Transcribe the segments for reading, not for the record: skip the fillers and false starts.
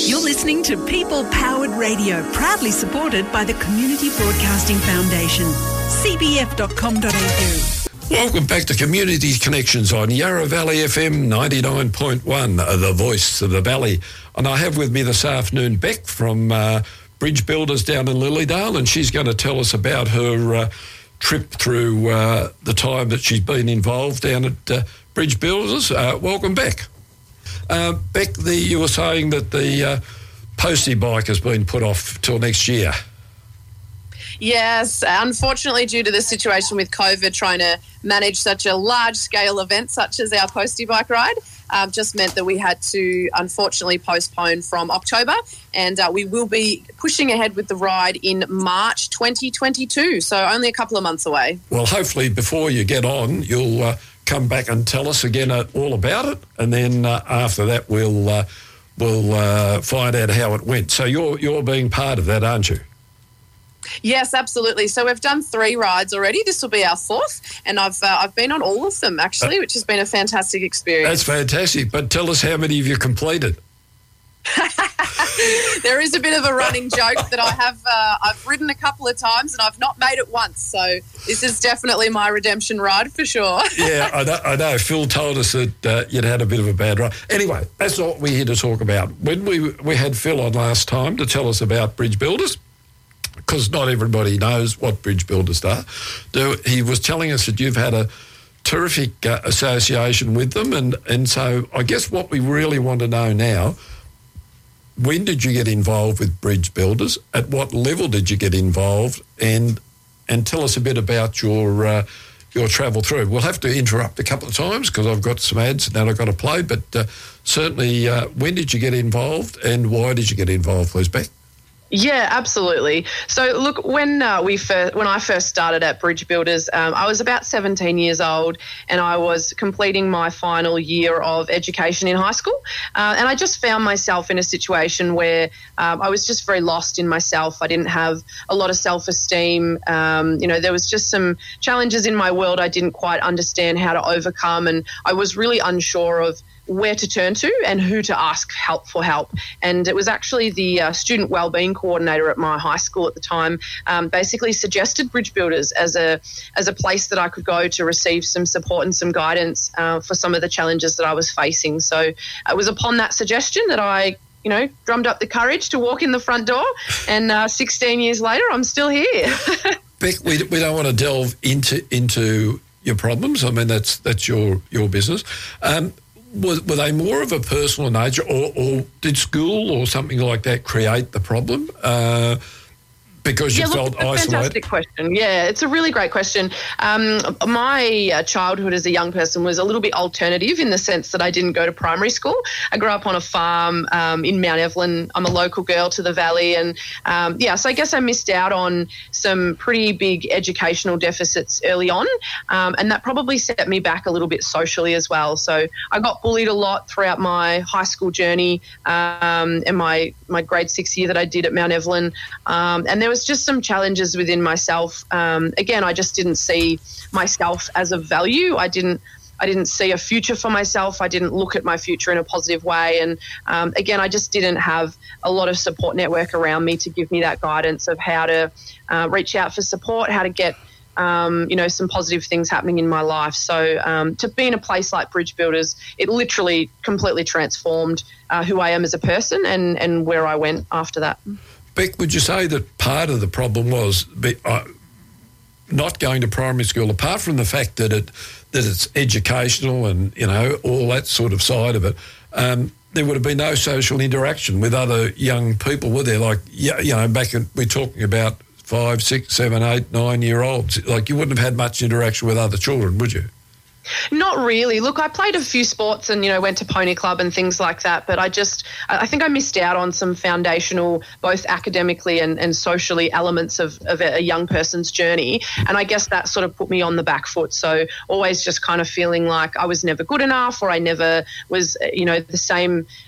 You're listening to People Powered Radio, proudly supported by the Community Broadcasting Foundation. cbf.com.au. Welcome back to Community Connections on Yarra Valley FM 99.1, the voice of the valley. And I have with me this afternoon Beck from Bridge Builders down in Lilydale, and she's going to tell us about her trip through the time that she's been involved down at Bridge Builders. Welcome back. Beck, you were saying that the postie bike has been put off till next year. Yes, unfortunately, due to the situation with COVID, trying to manage such a large-scale event such as our postie bike ride just meant that we had to, unfortunately, postpone from October, and we will be pushing ahead with the ride in March 2022, so only a couple of months away. Well, hopefully, before you get on, you'll come back and tell us again all about it, and then after that, we'll find out how it went. So you're being part of that, aren't you? Yes, absolutely. So we've done 3 rides already. This will be our 4th, and I've been on all of them actually, which has been a fantastic experience. That's fantastic. But tell us how many of you completed. There is a bit of a running joke that I've ridden a couple of times and I've not made it once. So this is definitely my redemption ride for sure. Yeah, I know. Phil told us that you'd had a bit of a bad ride. Anyway, that's not what we're here to talk about. When we had Phil on last time to tell us about Bridge Builders, because not everybody knows what Bridge Builders do, he was telling us that you've had a terrific association with them, and so I guess what we really want to know now, when did you get involved with Bridge Builders? At what level did you get involved? And tell us a bit about your travel through. We'll have to interrupt a couple of times because I've got some ads that I've got to play, but certainly when did you get involved and why did you get involved, please, Beck? Yeah, absolutely. So, look, when I first started at Bridge Builders, I was about 17 years old and I was completing my final year of education in high school. And I just found myself in a situation where I was just very lost in myself. I didn't have a lot of self-esteem. There was just some challenges in my world I didn't quite understand how to overcome, and I was really unsure of where to turn to and who to ask for help. And it was actually the student wellbeing coordinator at my high school at the time basically suggested Bridge Builders as a place that I could go to receive some support and some guidance for some of the challenges that I was facing. So it was upon that suggestion that I drummed up the courage to walk in the front door, and 16 years later, I'm still here. Beck, we don't want to delve into your problems. I mean, that's your business. Were they more of a personal nature, or did school or something like that create the problem? Because you felt isolated? Fantastic question. Yeah, it's a really great question. My childhood as a young person was a little bit alternative in the sense that I didn't go to primary school. I grew up on a farm in Mount Evelyn. I'm a local girl to the valley, and so I guess I missed out on some pretty big educational deficits early on, and that probably set me back a little bit socially as well. So I got bullied a lot throughout my high school journey and my grade 6 year that I did at Mount Evelyn, and there was just some challenges within myself. Again, I just didn't see myself as a value. I didn't see a future for myself. I didn't look at my future in a positive way. And again, I just didn't have a lot of support network around me to give me that guidance of how to reach out for support, how to get some positive things happening in my life. So to be in a place like Bridge Builders, it literally completely transformed who I am as a person and where I went after that. Beck, would you say that part of the problem was not going to primary school, apart from the fact that it's educational and, all that sort of side of it, there would have been no social interaction with other young people, were there? Like, we're talking about 5, 6, 7, 8, 9-year-olds. Like, you wouldn't have had much interaction with other children, would you? Not really. Look, I played a few sports and, went to pony club and things like that, but I think I missed out on some foundational, both academically and socially, elements of a young person's journey. And I guess that sort of put me on the back foot. So always just kind of feeling like I was never good enough, or I never was, the same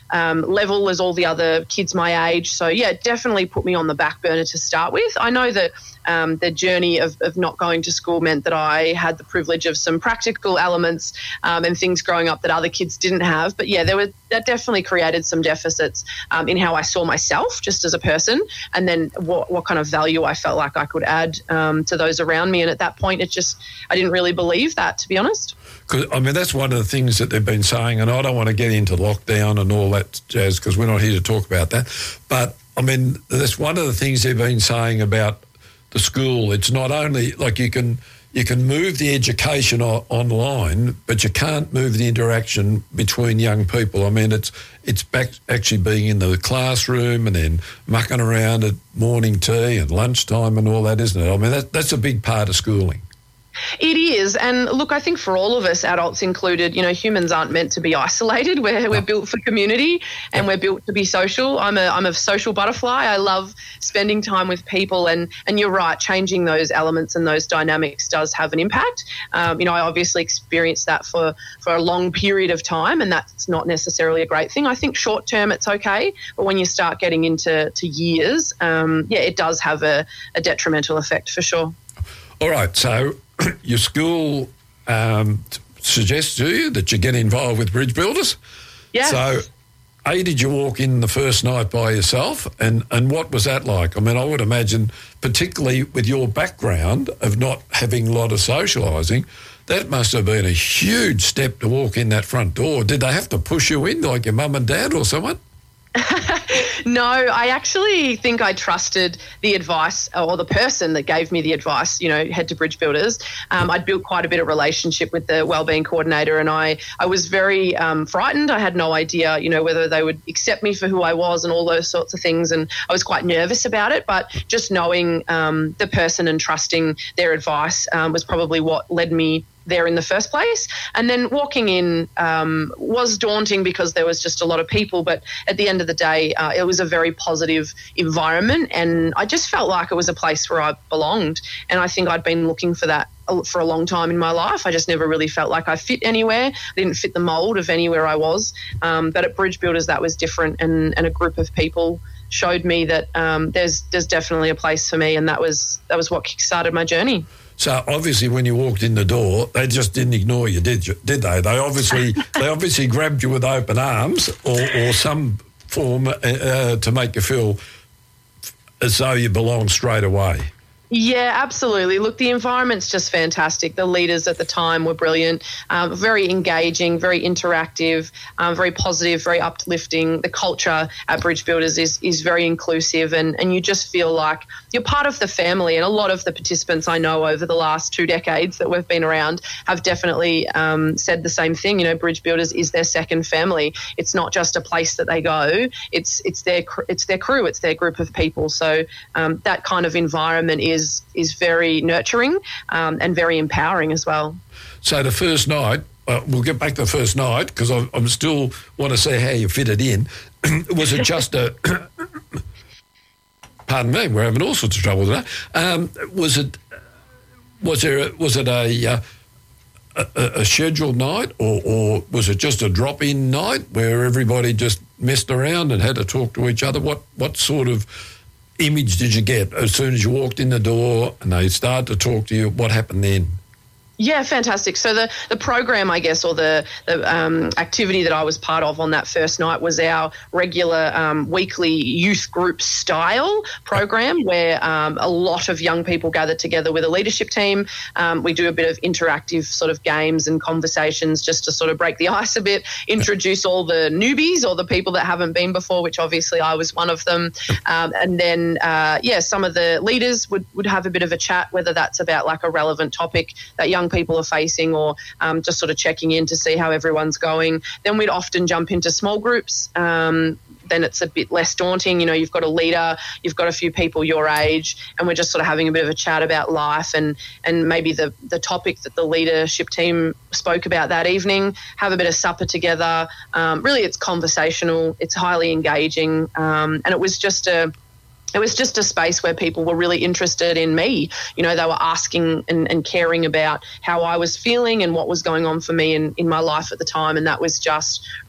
level as all the other kids my age. So, yeah, it definitely put me on the back burner to start with. I know that the journey of not going to school meant that I had the privilege of some practical elements and things growing up that other kids didn't have. But, yeah, that definitely created some deficits in how I saw myself just as a person, and then what kind of value I felt like I could add to those around me. And at that point, I didn't really believe that, to be honest. Because, I mean, that's one of the things that they've been saying, and I don't want to get into lockdown and all that jazz because we're not here to talk about that. But, I mean, that's one of the things they've been saying about the school. It's not only like you can move the education online, but you can't move the interaction between young people. I mean, it's back actually being in the classroom and then mucking around at morning tea and lunchtime and all that, isn't it? I mean, that's a big part of schooling. It is. And look, I think for all of us, adults included, humans aren't meant to be isolated. We're built for community and we're built to be social. I'm a social butterfly. I love spending time with people, and you're right, changing those elements and those dynamics does have an impact. I obviously experienced that for a long period of time, and that's not necessarily a great thing. I think short term it's okay, but when you start getting into years, it does have a detrimental effect for sure. All right, so your school suggests to you that you get involved with Bridge Builders. Yeah. So, did you walk in the first night by yourself? And what was that like? I mean, I would imagine, particularly with your background of not having a lot of socialising, that must have been a huge step to walk in that front door. Did they have to push you in like your mum and dad or someone? No, I actually think I trusted the advice or the person that gave me the advice, head to Bridge Builders. I'd built quite a bit of relationship with the wellbeing coordinator, and I was very frightened. I had no idea, whether they would accept me for who I was and all those sorts of things, and I was quite nervous about it. But just knowing the person and trusting their advice was probably what led me there in the first place. And then walking in was daunting because there was just a lot of people, but at the end of the day, it was a very positive environment, and I just felt like it was a place where I belonged. And I think I'd been looking for that for a long time in my life. I just never really felt like I fit anywhere. I didn't fit the mould of anywhere I was. But at Bridge Builders, that was different, and a group of people showed me that there's definitely a place for me, and that was what kickstarted my journey. So obviously, when you walked in the door, they just didn't ignore you, did they? They obviously grabbed you with open arms, or some form to make you feel as though you belong straight away. Yeah, absolutely. Look, the environment's just fantastic. The leaders at the time were brilliant, very engaging, very interactive, very positive, very uplifting. The culture at Bridge Builders is very inclusive, and you just feel like you're part of the family. And a lot of the participants I know over the last 2 decades that we've been around have definitely said the same thing. Bridge Builders is their second family. It's not just a place that they go. It's their crew. It's their group of people. So that kind of environment is very nurturing and very empowering as well. So the first night, we'll get back to the first night because I'm still want to see how you fit it in. Was it just a... Pardon me, we're having all sorts of trouble today. Was it a scheduled night, or was it just a drop-in night where everybody just messed around and had to talk to each other? What sort of image did you get as soon as you walked in the door and they started to talk to you? What happened then? Yeah, fantastic. So the program, I guess, or the activity that I was part of on that first night was our regular weekly youth group style program where a lot of young people gather together with a leadership team. We do a bit of interactive sort of games and conversations just to sort of break the ice a bit, introduce all the newbies or the people that haven't been before, which obviously I was one of them. And then, some of the leaders would have a bit of a chat, whether that's about like a relevant topic that young people are facing or just sort of checking in to see how everyone's going. Then we'd often jump into small groups. Then it's a bit less daunting. You've got a leader, you've got a few people your age, and we're just sort of having a bit of a chat about life and maybe the topic that the leadership team spoke about that evening, have a bit of supper together. Really, it's conversational, it's highly engaging, and it was just a space where people were really interested in me. They were asking and caring about how I was feeling and what was going on for me in my life at the time. And that was just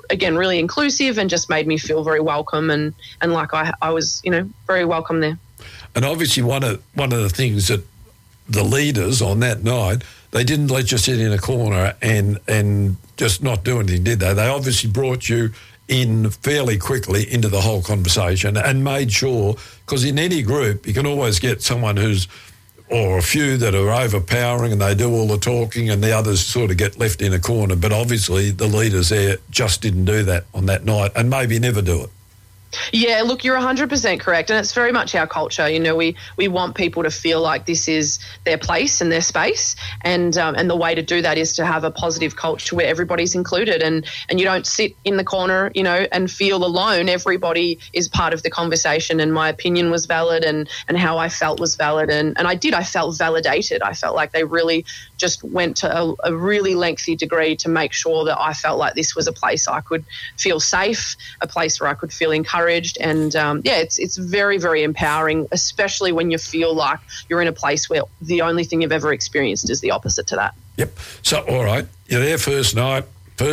again, really inclusive and just made me feel very welcome and like I was, very welcome there. And obviously one of the things that the leaders on that night, they didn't let you sit in a corner and just not do anything, did they? They obviously brought you in fairly quickly into the whole conversation and made sure, because in any group you can always get someone or a few that are overpowering and they do all the talking and the others sort of get left in a corner. But obviously the leaders there just didn't do that on that night and maybe never do it. Yeah, look, you're 100% correct, and it's very much our culture. We want people to feel like this is their place and their space, and the way to do that is to have a positive culture where everybody's included, and you don't sit in the corner, and feel alone. Everybody is part of the conversation, and my opinion was valid, and how I felt was valid, and I felt validated. I felt like they really just went to a really lengthy degree to make sure that I felt like this was a place I could feel safe, a place where I could feel encouraged. And it's very, very empowering, especially when you feel like you're in a place where the only thing you've ever experienced is the opposite to that. Yep. So, all right, you're there first night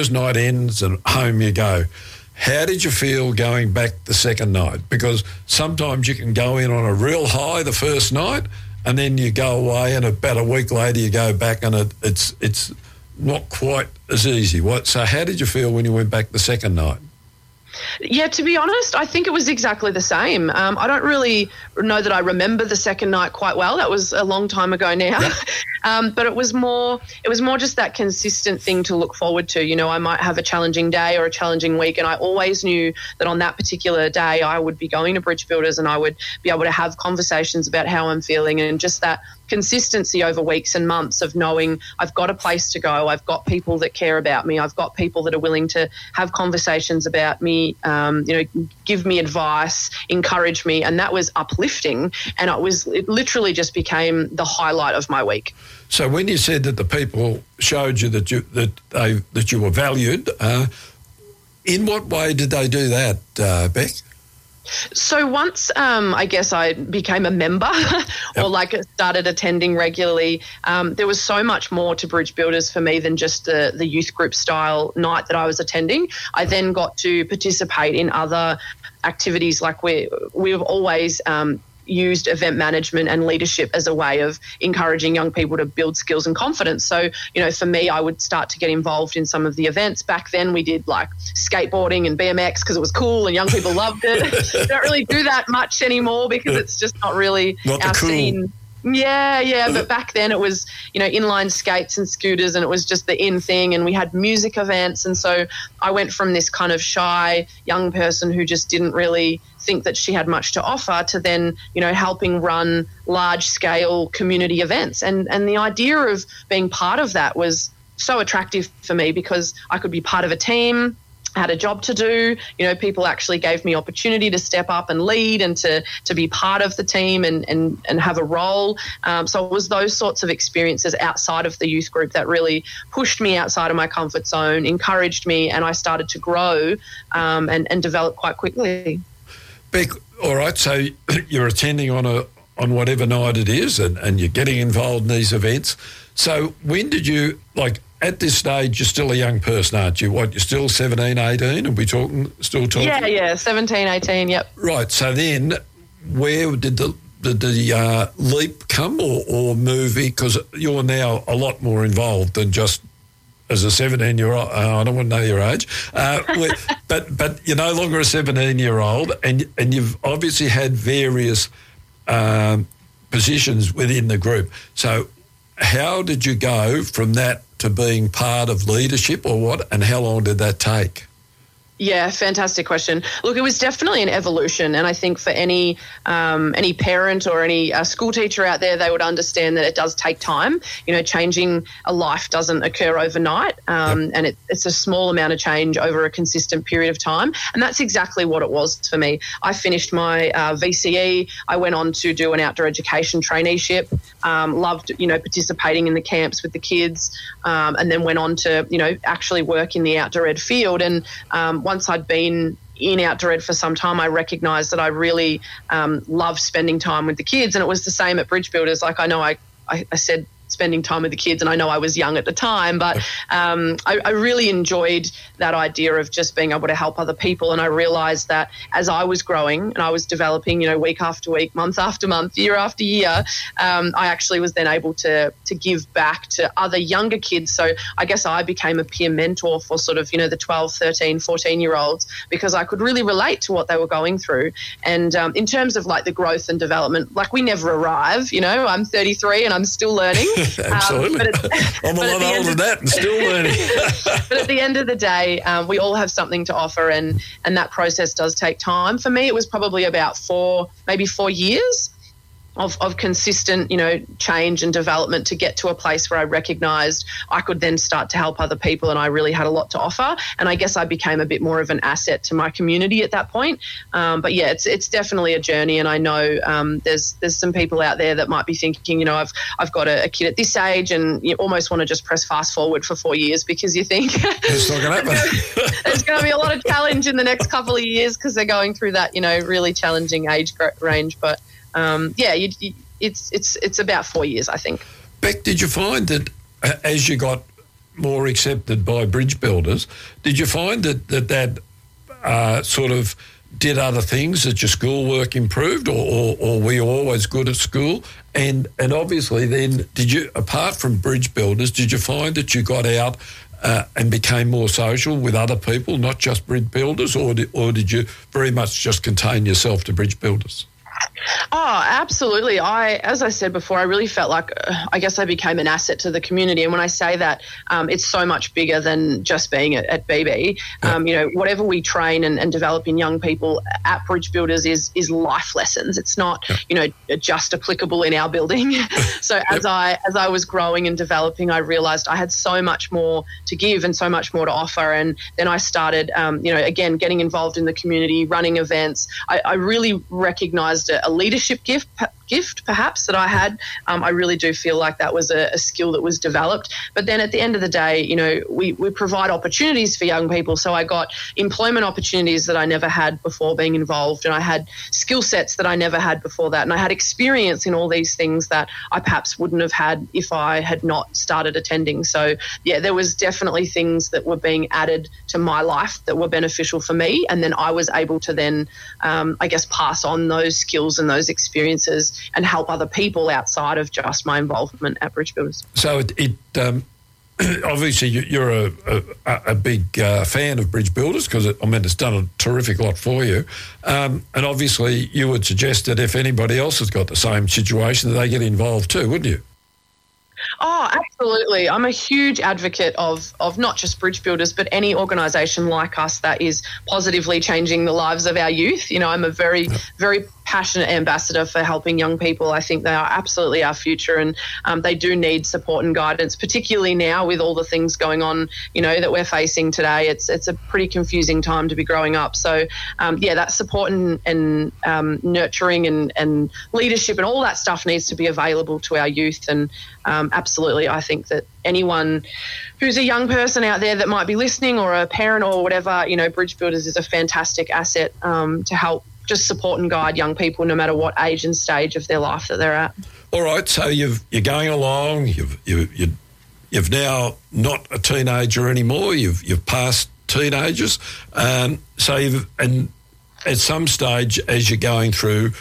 ends and home you go. How did you feel going back the second night? Because sometimes you can go in on a real high the first night and then you go away and about a week later you go back and it's not quite as easy. So how did you feel when you went back the second night? Yeah, to be honest, I think it was exactly the same. I don't really know that I remember the second night quite well. That was a long time ago now. Yep. But it was more just that consistent thing to look forward to. I might have a challenging day or a challenging week, and I always knew that on that particular day I would be going to Bridge Builders and I would be able to have conversations about how I'm feeling, and just that consistency over weeks and months of knowing I've got a place to go, I've got people that care about me, I've got people that are willing to have conversations about me, give me advice, encourage me, and that was uplifting, and it literally just became the highlight of my week. So when you said that the people showed you that you were valued, in what way did they do that, Beck? So once I guess I became a member or started attending regularly, there was so much more to Bridge Builders for me than just the youth group style night that I was attending. I then got to participate in other activities, like we've always used event management and leadership as a way of encouraging young people to build skills and confidence. So, for me, I would start to get involved in some of the events. Back then we did like skateboarding and BMX because it was cool and young people loved it. Don't really do that much anymore because it's just not really our scene. Yeah. But back then it was, inline skates and scooters, and it was just the in thing, and we had music events. And so I went from this kind of shy young person who just didn't really think that she had much to offer to then, helping run large scale community events. And the idea of being part of that was so attractive for me because I could be part of a team, had a job to do, people actually gave me opportunity to step up and lead and to be part of the team and have a role. So it was those sorts of experiences outside of the youth group that really pushed me outside of my comfort zone, encouraged me, and I started to grow and develop quite quickly. Beck, all right, so you're attending on whatever night it is and you're getting involved in these events. So when did you, at this stage, you're still a young person, aren't you? You're still 17, 18? Are we still talking? Yeah, 17, 18, yep. Right, so then where did the leap come or move? Because you're now a lot more involved than just as a 17-year-old. I don't want to know your age. But you're no longer a 17-year-old and you've obviously had various positions within the group. So how did you go from that to being part of leadership or what, and how long did that take? Yeah, fantastic question. Look, it was definitely an evolution, and I think for any parent or any school teacher out there, they would understand that it does take time. Changing a life doesn't occur overnight, and it's a small amount of change over a consistent period of time, and that's exactly what it was for me. I finished my VCE. I went on to do an outdoor education traineeship. Loved, participating in the camps with the kids, and then went on to, actually work in the outdoor ed field. And once I'd been in outdoor ed for some time, I recognised that I really loved spending time with the kids. And it was the same at Bridge Builders. I know I said spending time with the kids. And I know I was young at the time, but I really enjoyed that idea of just being able to help other people. And I realised that as I was growing and I was developing, week after week, month after month, year after year, I actually was then able to give back to other younger kids. So I guess I became a peer mentor for sort of, the 12, 13, 14-year-olds, because I could really relate to what they were going through. And in terms of like the growth and development, like we never arrive, I'm 33 and I'm still learning. Absolutely. I'm a lot older than that and still learning. But at the end of the day, we all have something to offer, and that process does take time. For me, it was probably about 4 years of consistent, change and development to get to a place where I recognised I could then start to help other people, and I really had a lot to offer. And I guess I became a bit more of an asset to my community at that point. But yeah, it's definitely a journey, and I know there's some people out there that might be thinking, I've got a kid at this age, and you almost want to just press fast forward for 4 years because you think it's not going to happen. There's going to be a lot of challenge in the next couple of years because they're going through that, really challenging age range. But it's about 4 years, I think. Beck, did you find that as you got more accepted by bridge builders, did you find that sort of did other things, that your schoolwork improved, or were you always good at school? And obviously then, did you, apart from bridge builders, did you find that you got out and became more social with other people, not just bridge builders, or did you very much just contain yourself to bridge builders? Oh, absolutely. As I said before, I really felt like I guess I became an asset to the community. And when I say that, it's so much bigger than just being at BB. Whatever we train and develop in young people at Bridge Builders is life lessons. It's not, just applicable in our building. So as I was growing and developing, I realised I had so much more to give and so much more to offer. And then I started, again, getting involved in the community, running events. I really recognised a leadership gift perhaps that I had. I really do feel like that was a skill that was developed. But then at the end of the day, we provide opportunities for young people. So I got employment opportunities that I never had before being involved, and I had skill sets that I never had before that, and I had experience in all these things that I perhaps wouldn't have had if I had not started attending. So yeah, there was definitely things that were being added to my life that were beneficial for me, and then I was able to then pass on those skills and those experiences and help other people outside of just my involvement at Bridge Builders. So it obviously you're a big fan of Bridge Builders because it's done a terrific lot for you, and obviously you would suggest that if anybody else has got the same situation, that they get involved too, wouldn't you? Oh, absolutely. I'm a huge advocate of not just Bridge Builders, but any organisation like us that is positively changing the lives of our youth. I'm a very, very passionate ambassador for helping young people. I think they are absolutely our future, and they do need support and guidance, particularly now with all the things going on, that we're facing today. It's a pretty confusing time to be growing up. So, that support and nurturing and leadership and all that stuff needs to be available to our youth. And absolutely, I think that anyone who's a young person out there that might be listening, or a parent or whatever, Bridge Builders is a fantastic asset to help just support and guide young people no matter what age and stage of their life that they're at. All right, so you're going along. You've now not a teenager anymore. You've passed teenagers. So at some stage as you're going through,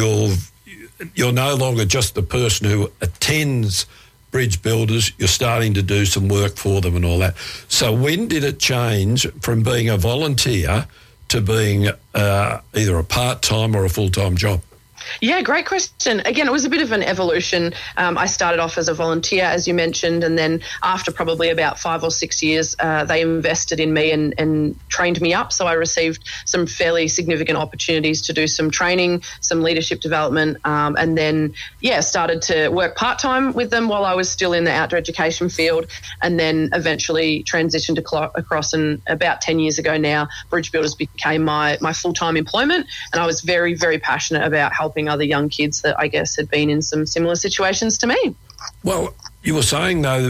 you're no longer just the person who attends Bridge Builders. You're starting to do some work for them and all that. So when did it change from being a volunteer to being either a part-time or a full-time job? Yeah, great question. Again, it was a bit of an evolution. I started off as a volunteer, as you mentioned, and then after probably about 5 or 6 years, they invested in me and trained me up. So I received some fairly significant opportunities to do some training, some leadership development, and then, started to work part-time with them while I was still in the outdoor education field, and then eventually transitioned across. And about 10 years ago now, Bridge Builders became my full-time employment, and I was very, very passionate about helping other young kids that I guess had been in some similar situations to me. Well, you were saying though,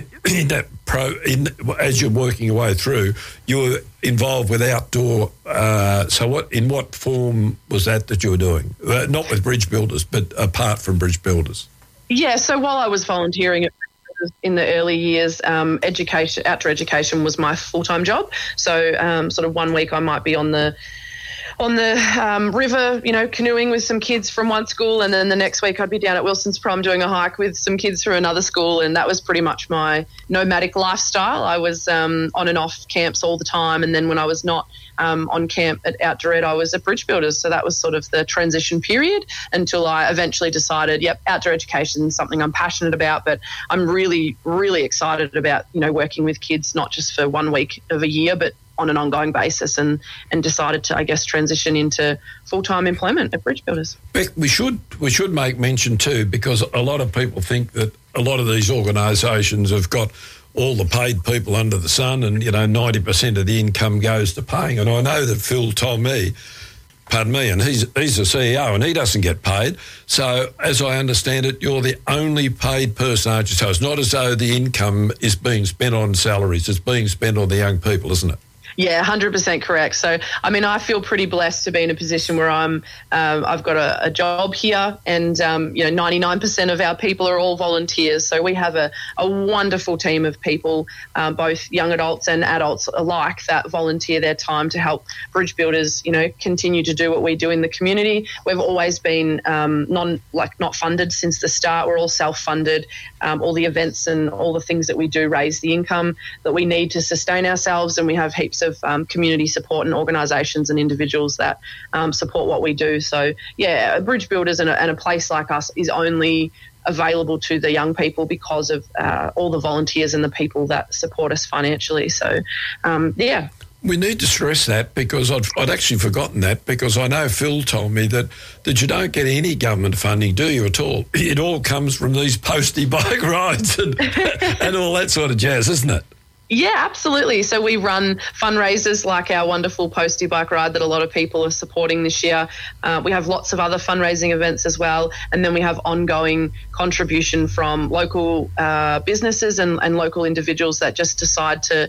as you're working your way through, you were involved with outdoor. So in what form was that you were doing? Not with Bridge Builders, but apart from Bridge Builders. Yeah, so while I was volunteering in the early years, outdoor education was my full-time job. So sort of 1 week I might be on the river, canoeing with some kids from one school, and then the next week I'd be down at Wilson's Prom doing a hike with some kids from another school, and that was pretty much my nomadic lifestyle. I was on and off camps all the time, and then when I was not on camp at Outdoor Ed, I was at Bridge Builders, so that was sort of the transition period until I eventually decided, outdoor education is something I'm passionate about, but I'm really, really excited about, working with kids, not just for 1 week of a year, but on an ongoing basis, and decided to, I guess, transition into full-time employment at Bridge Builders. Beck, we should make mention too, because a lot of people think that a lot of these organisations have got all the paid people under the sun, and 90% of the income goes to paying. And I know that Phil told me, and he's the CEO, and he doesn't get paid. So as I understand it, you're the only paid person, aren't you? So it's not as though the income is being spent on salaries; it's being spent on the young people, isn't it? Yeah, 100% correct. So, I feel pretty blessed to be in a position where I've got a job here, and 99% of our people are all volunteers. So we have a wonderful team of people, both young adults and adults alike, that volunteer their time to help Bridge Builders, continue to do what we do in the community. We've always been not funded since the start. We're all self-funded. All the events and all the things that we do raise the income that we need to sustain ourselves, and we have heaps of community support and organisations and individuals that support what we do. So, Bridge Builders and a place like us is only available to the young people because of all the volunteers and the people that support us financially. So, We need to stress that, because I'd actually forgotten that, because I know Phil told me that you don't get any government funding, do you, at all? It all comes from these postie bike rides and all that sort of jazz, isn't it? Yeah, absolutely. So we run fundraisers like our wonderful postie bike ride that a lot of people are supporting this year. We have lots of other fundraising events as well. And then we have ongoing contribution from local businesses and local individuals that just decide to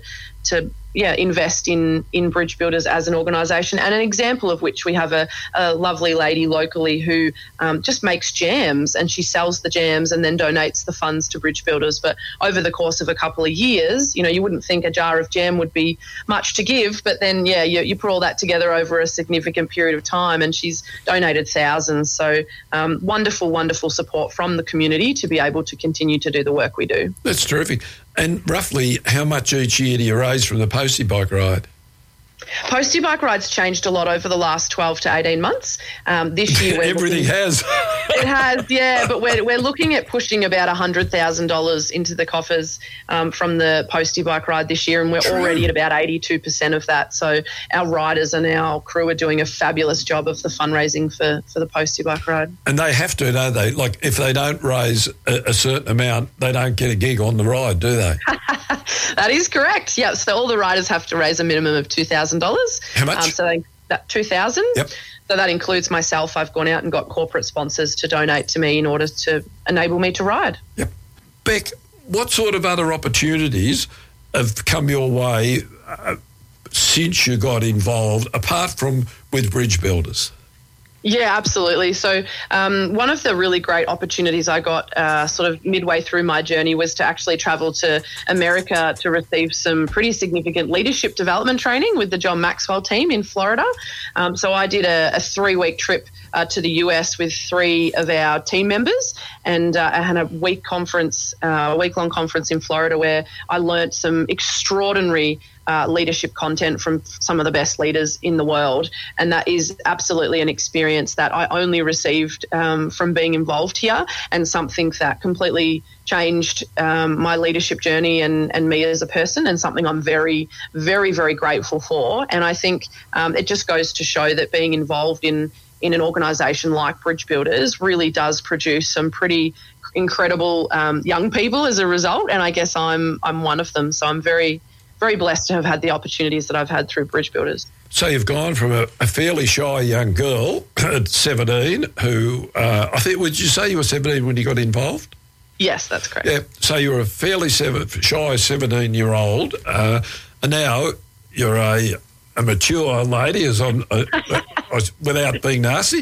invest in Bridge Builders as an organisation. And an example of which, we have a lovely lady locally who just makes jams, and she sells the jams and then donates the funds to Bridge Builders. But over the course of a couple of years, you wouldn't think a jar of jam would be much to give, but then, you put all that together over a significant period of time, and she's donated thousands. So wonderful, wonderful support from the community to be able to continue to do the work we do. That's terrific. And roughly how much each year do you raise from the postie bike ride? Postie bike rides changed a lot over the last 12 to 18 months. This year, everything has. It has, yeah. But we're looking at pushing about $100,000 into the coffers from the postie bike ride this year, and we're already at about 82% of that. So our riders and our crew are doing a fabulous job of the fundraising for the postie bike ride. And they have to, don't they? Like, if they don't raise a certain amount, they don't get a gig on the ride, do they? That is correct. Yeah. So all the riders have to raise a minimum of $2,000. How much? So that $2,000. Yep. So that includes myself. I've gone out and got corporate sponsors to donate to me in order to enable me to ride. Yep. Beck, what sort of other opportunities have come your way since you got involved, apart from with Bridge Builders? Yeah, absolutely. So one of the really great opportunities I got sort of midway through my journey was to actually travel to America to receive some pretty significant leadership development training with the John Maxwell team in Florida. So I did a 3-week trip to the US with 3 of our team members, and I had a week-long conference in Florida where I learnt some extraordinary leadership content from some of the best leaders in the world. And that is absolutely an experience that I only received from being involved here, and something that completely changed my leadership journey and me as a person, and something I'm very, very, very grateful for. And I think it just goes to show that being involved in an organisation like Bridge Builders really does produce some pretty incredible young people as a result. And I guess I'm one of them. So I'm very, very blessed to have had the opportunities that I've had through Bridge Builders. So you've gone from a fairly shy young girl at 17 who, I think, would you say you were 17 when you got involved? Yes, that's correct. Yeah, so you were a fairly shy 17-year-old, and now you're a mature lady, as I without being nasty,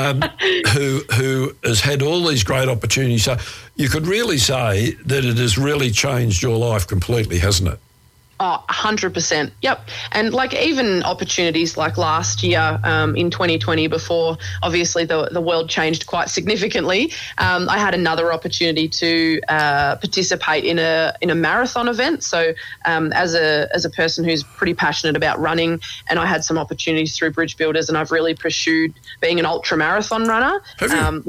who has had all these great opportunities. So you could really say that it has really changed your life completely, hasn't it? Oh, 100%. Yep. And like even opportunities like last year in 2020, before obviously the world changed quite significantly, I had another opportunity to participate in a marathon event. So as a person who's pretty passionate about running, and I had some opportunities through Bridge Builders, and I've really pursued being an ultra marathon runner. Have you?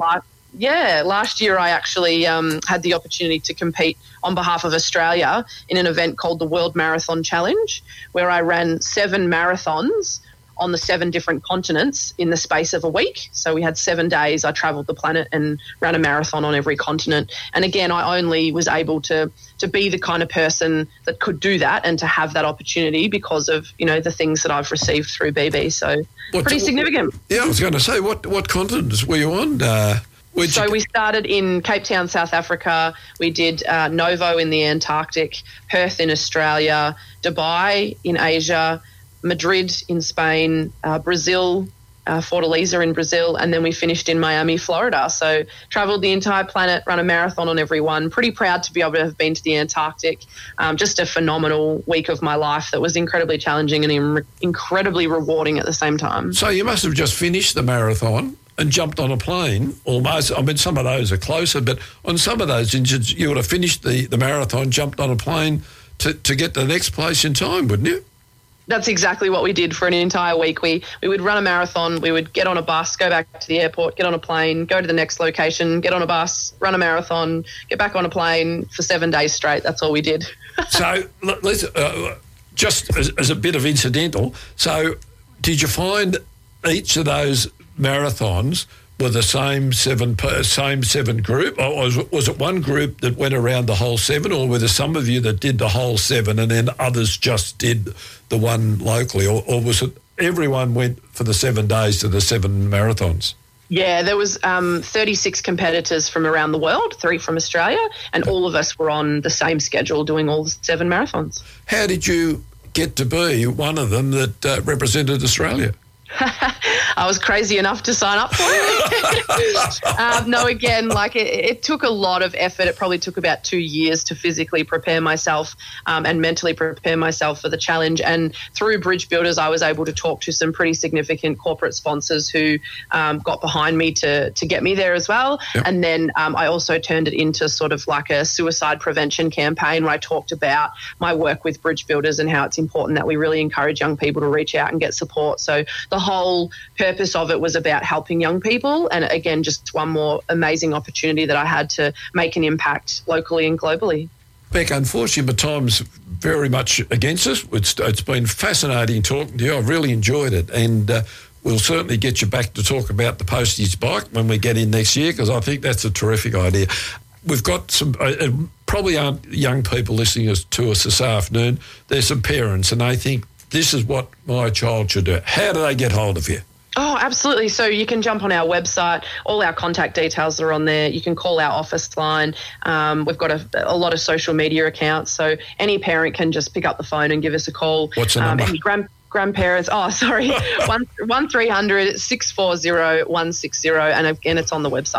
Last year I actually had the opportunity to compete on behalf of Australia in an event called the World Marathon Challenge, where I ran 7 marathons on the 7 different continents in the space of a week. So we had 7 days. I travelled the planet and ran a marathon on every continent. And again, I only was able to be the kind of person that could do that and to have that opportunity because of, the things that I've received through BB. So pretty significant. Yeah, I was going to say, what continents were you on? So we started in Cape Town, South Africa. We did Novo in the Antarctic, Perth in Australia, Dubai in Asia, Madrid in Spain, Brazil, Fortaleza in Brazil, and then we finished in Miami, Florida. So travelled the entire planet, run a marathon on every one. Pretty proud to be able to have been to the Antarctic. Just a phenomenal week of my life that was incredibly challenging and incredibly rewarding at the same time. So you must have just finished the marathon and jumped on a plane almost. I mean, some of those are closer, but on some of those, you would have finished the marathon, jumped on a plane to get to the next place in time, wouldn't you? That's exactly what we did for an entire week. We would run a marathon, we would get on a bus, go back to the airport, get on a plane, go to the next location, get on a bus, run a marathon, get back on a plane for 7 days straight. That's all we did. So let's, just as a bit of incidental, so did you find each of those marathons were the same seven group, or was it one group that went around the whole 7, or were there some of you that did the whole 7 and then others just did the one locally, or was it everyone went for the 7 days to the 7 marathons? Yeah, there was 36 competitors from around the world, 3 from Australia, and all of us were on the same schedule doing all the 7 marathons. How did you get to be one of them that represented Australia? I was crazy enough to sign up for it. No, again, it took a lot of effort. It probably took about 2 years to physically prepare myself and mentally prepare myself for the challenge. And through Bridge Builders, I was able to talk to some pretty significant corporate sponsors who got behind me to get me there as well. Yep. And then I also turned it into sort of like a suicide prevention campaign where I talked about my work with Bridge Builders and how it's important that we really encourage young people to reach out and get support. So the whole purpose of it was about helping young people, and again, just one more amazing opportunity that I had to make an impact locally and globally. Beck, unfortunately, my time's very much against us. It's been fascinating talking to you. I've really enjoyed it, and we'll certainly get you back to talk about the postage bike when we get in next year, because I think that's a terrific idea. We've got some, probably aren't young people listening to us this afternoon. There's some parents, and they think, this is what my child should do. How do they get hold of you? Oh, absolutely. So you can jump on our website. All our contact details are on there. You can call our office line. We've got a lot of social media accounts. So any parent can just pick up the phone and give us a call. What's the number? Any grandparents, 1300 640 160. And again, it's on the website.